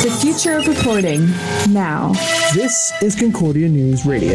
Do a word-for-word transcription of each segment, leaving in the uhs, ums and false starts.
The future of reporting now. This is Concordia News Radio.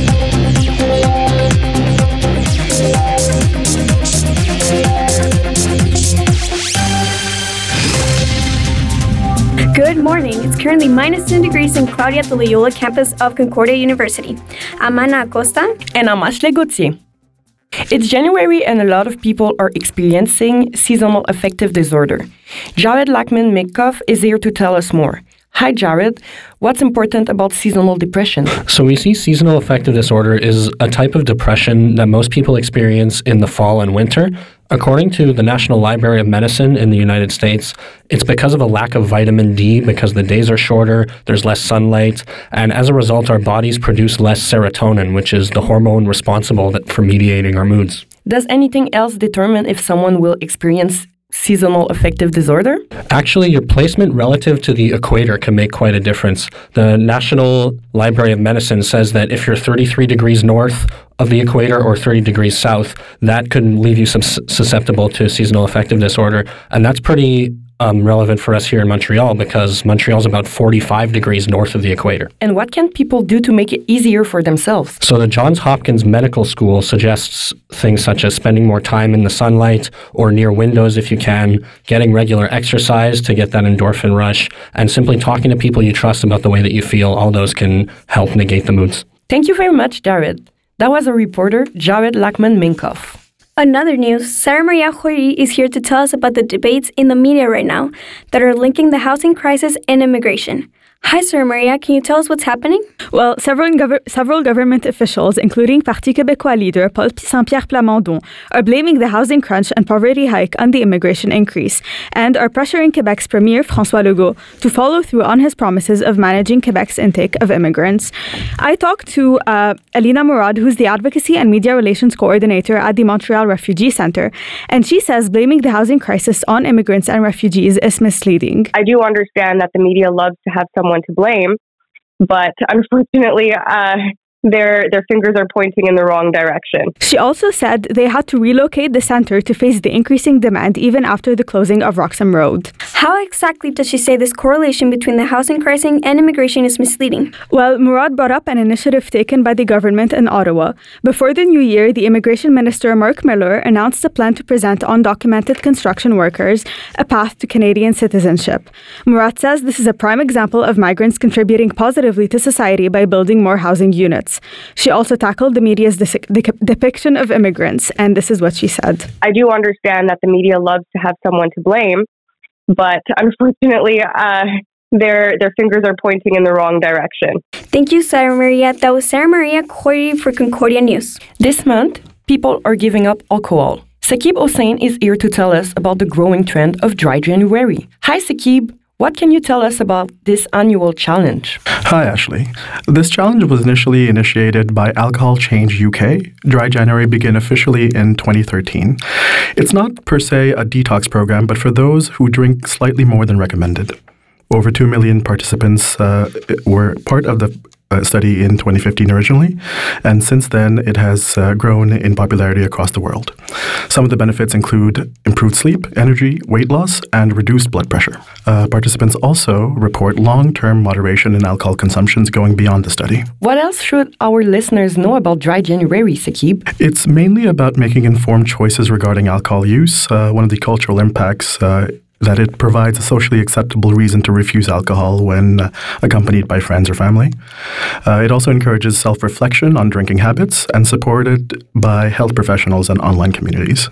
Good morning. It's currently minus ten degrees and cloudy at the Loyola campus of Concordia University. I'm Ana Acosta. And I'm Ashley Gauthier. It's January and a lot of people are experiencing seasonal affective disorder. Jared Lachman-Minkoff is here to tell us more. Hi, Jared. What's important about seasonal depression? So we see seasonal affective disorder is a type of depression that most people experience in the fall and winter. According to the National Library of Medicine in the United States, it's because of a lack of vitamin D, because the days are shorter, there's less sunlight, and as a result, our bodies produce less serotonin, which is the hormone responsible that, for mediating our moods. Does anything else determine if someone will experience seasonal affective disorder? Actually, your placement relative to the equator can make quite a difference. The National Library of Medicine says that if you're thirty-three degrees north of the equator or thirty degrees south, that could leave you sus- susceptible to seasonal affective disorder. And that's pretty um, relevant for us here in Montreal because Montreal is about forty-five degrees north of the equator. And what can people do to make it easier for themselves? So the Johns Hopkins Medical School suggests things such as spending more time in the sunlight or near windows if you can, getting regular exercise to get that endorphin rush, and simply talking to people you trust about the way that you feel. All those can help negate the moods. Thank you very much, Jared. That was a reporter, Jared Lachman-Minkoff. Another news, Sarah Maria Khoury is here to tell us about the debates in the media right now that are linking the housing crisis and immigration. Hi, Sarah Maria. Can you tell us what's happening? Well, several, gov- several government officials, including Parti Québécois leader Paul Saint-Pierre Plamondon, are blaming the housing crunch and poverty hike on the immigration increase and are pressuring Quebec's Premier François Legault to follow through on his promises of managing Quebec's intake of immigrants. I talked to uh, Alina Mourad, who's the Advocacy and Media Relations Coordinator at the Montreal Refugee Centre, and she says blaming the housing crisis on immigrants and refugees is misleading. I do understand that the media loves to have someone to blame, but unfortunately, uh, their their fingers are pointing in the wrong direction. She also said they had to relocate the center to face the increasing demand even after the closing of Roxham Road. How exactly does she say this correlation between the housing crisis and immigration is misleading? Well, Mourad brought up an initiative taken by the government in Ottawa. Before the new year, the Immigration Minister Mark Miller announced a plan to present undocumented construction workers a path to Canadian citizenship. Mourad says this is a prime example of migrants contributing positively to society by building more housing units. She also tackled the media's de- de- depiction of immigrants, and this is what she said. I do understand that the media loves to have someone to blame, but unfortunately, uh, their their fingers are pointing in the wrong direction. Thank you, Sarah Maria. That was Sarah Maria Khoury for Concordia News. This month, people are giving up alcohol. Sakib Hossain is here to tell us about the growing trend of Dry January. Hi, Sakib. What can you tell us about this annual challenge? Hi, Ashley. This challenge was initially initiated by Alcohol Change U K. Dry January began officially in twenty thirteen. It's not per se a detox program, but for those who drink slightly more than recommended. Over two million participants uh, were part of the uh, study in twenty fifteen originally, and since then it has uh, grown in popularity across the world. Some of the benefits include improved sleep, energy, weight loss, and reduced blood pressure. Uh, participants also report long-term moderation in alcohol consumptions going beyond the study. What else should our listeners know about Dry January, Sakib? It's mainly about making informed choices regarding alcohol use. Uh, one of the cultural impacts uh, that it provides a socially acceptable reason to refuse alcohol when uh, accompanied by friends or family. Uh, it also encourages self-reflection on drinking habits and supported by health professionals and online communities.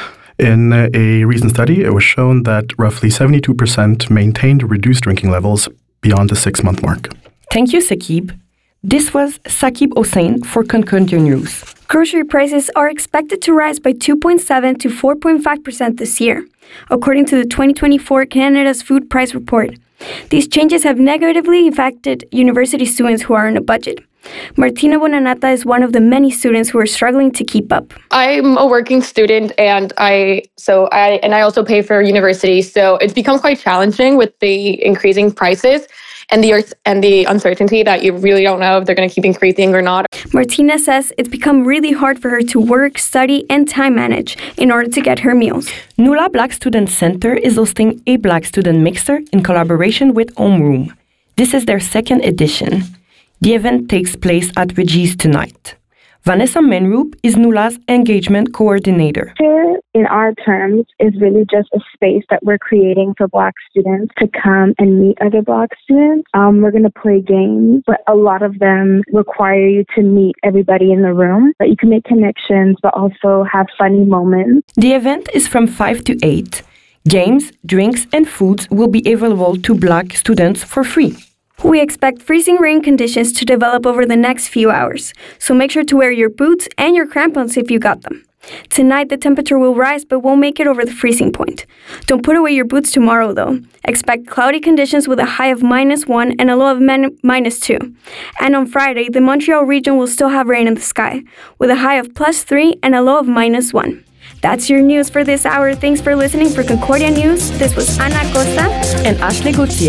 In a recent study, it was shown that roughly seventy-two percent maintained reduced drinking levels beyond the six-month mark. Thank you, Sakib. This was Sakib Hossain for Concordia News. Grocery prices are expected to rise by two point seven to four point five percent this year, according to the twenty twenty-four Canada's Food Price Report. These changes have negatively affected university students who are on a budget. Martina Bonanata is one of the many students who are struggling to keep up. I'm a working student, and I so I and I also pay for university. So it's become quite challenging with the increasing prices. and the earth and the uncertainty that you really don't know if they're going to keep increasing or not. Martina says it's become really hard for her to work, study, and time manage in order to get her meals. NULA Black Student Center is hosting a Black Student Mixer in collaboration with Homeroom. This is their second edition. The event takes place at Reggie's tonight. Vanessa Menroop is NULA's engagement coordinator. Here, in our terms, is really just a space that we're creating for Black students to come and meet other Black students. Um, we're going to play games, but a lot of them require you to meet everybody in the room, that you can make connections, but also have funny moments. The event is from five to eight. Games, drinks, and foods will be available to Black students for free. We expect freezing rain conditions to develop over the next few hours, so make sure to wear your boots and your crampons if you got them. Tonight, the temperature will rise but won't make it over the freezing point. Don't put away your boots tomorrow, though. Expect cloudy conditions with a high of minus one and a low of min- minus two. And on Friday, the Montreal region will still have rain in the sky, with a high of plus three and a low of minus one. That's your news for this hour. Thanks for listening for Concordia News. This was Ana Costa and Ashley Gauthier.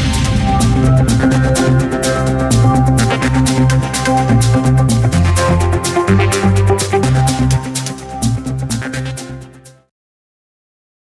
Thank you.